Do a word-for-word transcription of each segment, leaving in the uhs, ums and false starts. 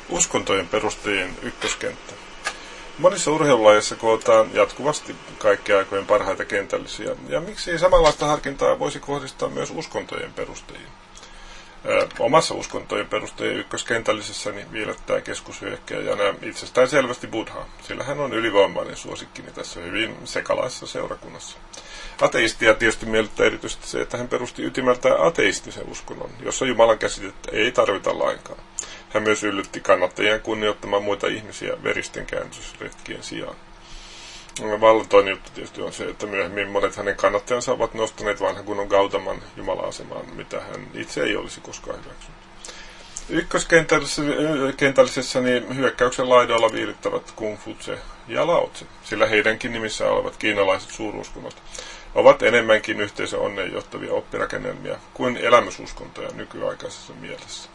Uskontojen perustajien ykköskenttä. Monissa urheilulajeissa kootaan jatkuvasti kaikkien aikojen parhaita kentällisiä, ja miksi samanlaista harkintaa voisi kohdistaa myös uskontojen perustajiin? Ö, omassa uskontojen perustajien ykköskentällisessäni viilettää keskushyökkääjänä itsestään selvästi Buddha, sillä hän on ylivoimainen suosikkini tässä hyvin sekalaisessa seurakunnassa. Ateistia tietysti miellyttää erityisesti se, että hän perusti ytimeltään ateistisen uskonnon, jossa Jumalan käsitettä ei tarvita lainkaan. Hän myös yllytti kannattajien kunnioittamaan muita ihmisiä veristen käännösretkien sijaan. Vallantoinen juttu tietysti on se, että myöhemmin monet hänen kannattajansa ovat nostaneet vanhan kunnon Gautaman Jumala-asemaan, mitä hän itse ei olisi koskaan hyväksynyt. Ykköskentällisessä niin hyökkäyksen laidoilla viilittävät Kung Futse ja Lao Tse, sillä heidänkin nimissä olevat kiinalaiset suuruskonnot ovat enemmänkin yhteisön onneen johtavia oppirakennelmia kuin elämysuskontoja nykyaikaisessa mielessä.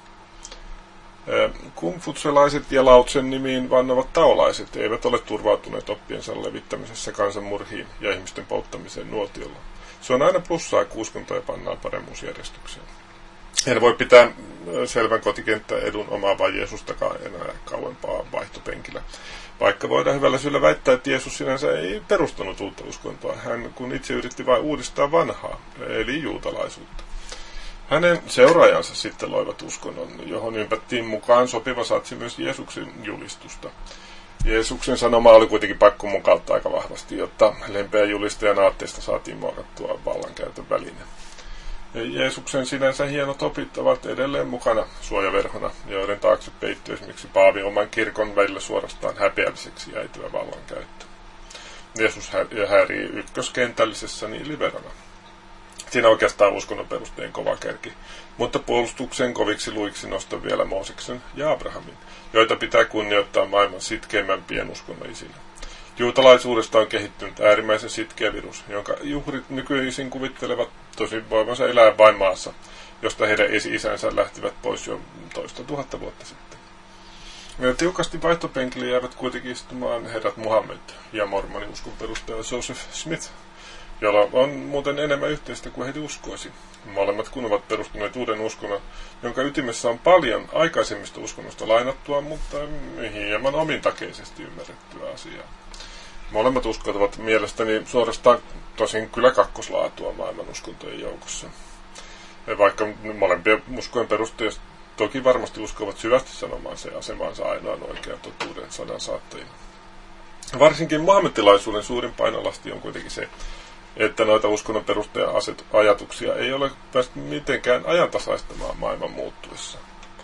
Kungfutselaiset ja Lao Tsen nimiin vannovat taolaiset eivät ole turvautuneet oppiensa levittämisessä kansanmurhiin ja ihmisten polttamiseen nuotiolla. Se on aina plussaa, kun uskontoja pannaan paremmuusjärjestykseen. En voi pitää selvän kotikenttäedun omaavaa Jeesustakaan enää kauempaa vaihtopenkillä. Vaikka voidaan hyvällä syyllä väittää, että Jeesus sinänsä ei perustanut uutta uskontoa, hän kun itse yritti vain uudistaa vanhaa, eli juutalaisuutta. Hänen seuraajansa sitten loivat uskonnon, johon ympättiin mukaan sopiva satsi myös Jeesuksen julistusta. Jeesuksen sanoma oli kuitenkin pakko mukauttaa aika vahvasti, jotta lempeä julistajan aatteesta saatiin muokattua vallankäytön väline. Jeesuksen sinänsä hienot opit ovat edelleen mukana suojaverhona, joiden taakse peittyy esimerkiksi Paavi oman kirkon välillä suorastaan häpeälliseksi jäityvä vallankäyttö. Jeesus häirii ykköskentällisessä niin liberana. Siinä oikeastaan uskonnon perusteen kova kärki, mutta puolustuksen koviksi luiksi nostan vielä Mooseksen ja Abrahamin, joita pitää kunnioittaa maailman sitkeimmän pienuskonna isille. Juutalaisuudesta on kehittynyt äärimmäisen sitkeä virus, jonka juhrit nykyisin kuvittelevat tosin voimansa elää vain maassa, josta heidän esi-isänsä lähtivät pois jo toista tuhatta vuotta sitten. Tiukasti vaihtopenkille jäävät kuitenkin istumaan herrat Muhammed ja mormoniuskon perustaja Joseph Smith, jolla on muuten enemmän yhteistä kuin heitä uskoisi. Molemmat kun ovat perustuneet uuden uskonnon, jonka ytimessä on paljon aikaisemmista uskonnosta lainattua, mutta hieman omintakeisesti ymmärrettyä asiaa. Molemmat uskot ovat mielestäni suorastaan tosin kyllä kakkoslaatua maailman uskontojen joukossa. Vaikka molempien uskojen perustajista toki varmasti uskovat syvästi sanomaan se asemaansa ainoan oikean totuuden sanan saattajina. Varsinkin muhammedilaisuuden suurin painolasti on kuitenkin se, että noita uskonnon perustaja-ajatuksia ei ole päästy mitenkään ajantasaistamaan maailman muuttuessa.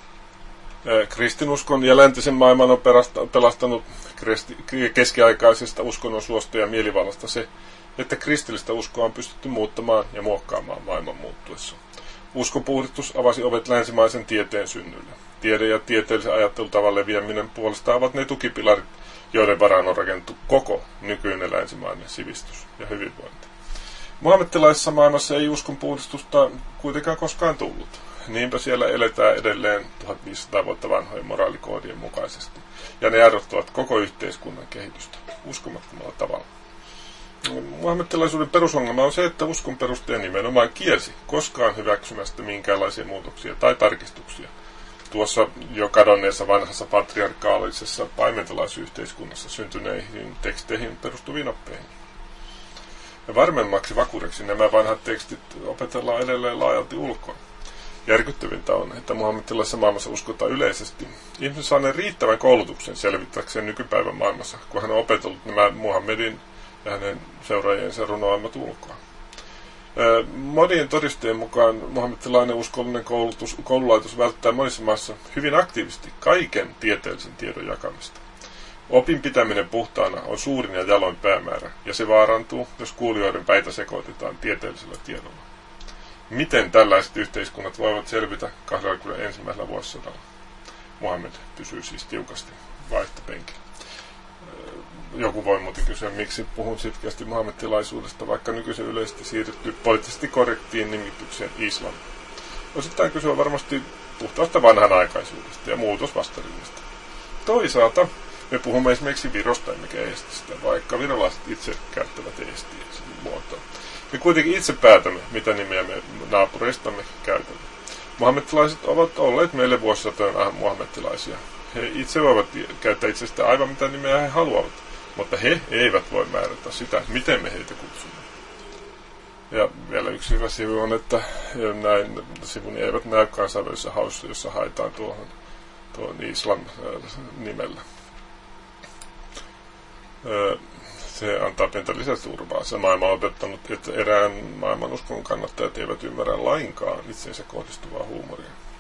Kristinuskon ja läntisen maailman on pelastanut keskiaikaisesta uskonnon suosta ja mielivallasta se, että kristillistä uskoa on pystytty muuttamaan ja muokkaamaan maailman muuttuessa. Uskonpuhdistus avasi ovet länsimaisen tieteen synnylle. Tiede ja tieteellisen ajattelutavan leviäminen puolestaan ovat ne tukipilarit, joiden varaan on rakennettu koko nykyinen länsimainen sivistys ja hyvinvointi. Muhammedilaisessa maailmassa ei uskonpuhdistusta kuitenkaan koskaan tullut. Niinpä siellä eletään edelleen tuhatviisisataa vuotta vanhojen moraalikoodien mukaisesti, ja ne jarruttavat koko yhteiskunnan kehitystä uskomattomalla tavalla. Muhammedilaisuuden perusongelma on se, että uskon perustaja nimenomaan kielsi koskaan hyväksymästä minkäänlaisia muutoksia tai tarkistuksia tuossa jo kadonneessa vanhassa patriarkaalisessa paimentalaisyhteiskunnassa syntyneihin teksteihin perustuviin oppeihin. Ja varmemmaksi vakuudeksi nämä vanhat tekstit opetellaan edelleen laajalti ulkoa. Järkyttävintä on, että muhammedilaisessa maailmassa uskotaan yleisesti. Ihmisen saaneen riittävän koulutuksen selvittääkseen nykypäivän maailmassa, kun hän on opetellut nämä Muhammedin ja hänen seuraajiensa runoamat ulkoa. Monien todistajien mukaan muhammedilainen uskollinen koulutus, koululaitos välttää monissa maissa hyvin aktiivisesti kaiken tieteellisen tiedon jakamista. Opin pitäminen puhtaana on suurin ja jaloin päämäärä, ja se vaarantuu, jos kuulijoiden päitä sekoitetaan tieteellisellä tiedolla. Miten tällaiset yhteiskunnat voivat selvitä kaksikymmentäensimmäisellä vuosisadalla? Muhammed pysyy siis tiukasti vaihtopenkillä. Joku voi muuten kysyä, miksi puhun sitkeästi muhammedilaisuudesta, vaikka nykyisen yleisesti siirrytty poliittisesti korrektiin nimitykseen islam. Osittain kysyä varmasti puhtaasta vanhanaikaisuudesta ja muutosvastarinnasta. Toisaalta me puhumme esimerkiksi Virosta emmekä Eestistä, vaikka virolaiset itse käyttävät eestiä muotoa. Me kuitenkin itse päätämme, mitä nimeä me naapureistamme käytämme. Muhammedilaiset ovat olleet meille vuosisatojen muhammedilaisia. He itse voivat käyttää itsestä aivan mitä nimeä he haluavat, mutta he eivät voi määrätä sitä, miten me heitä kutsumme. Ja vielä yksi hyvä sivu on, että näin sivuni eivät näy kansainvälisessä haussa, jossa haetaan tuohon, tuohon Islam nimellä. Se antaa pientä lisäturvaa. Se maailma on opettanut, että erään maailman uskon kannattajat eivät ymmärrä lainkaan itseensä kohdistuvaa huumoria.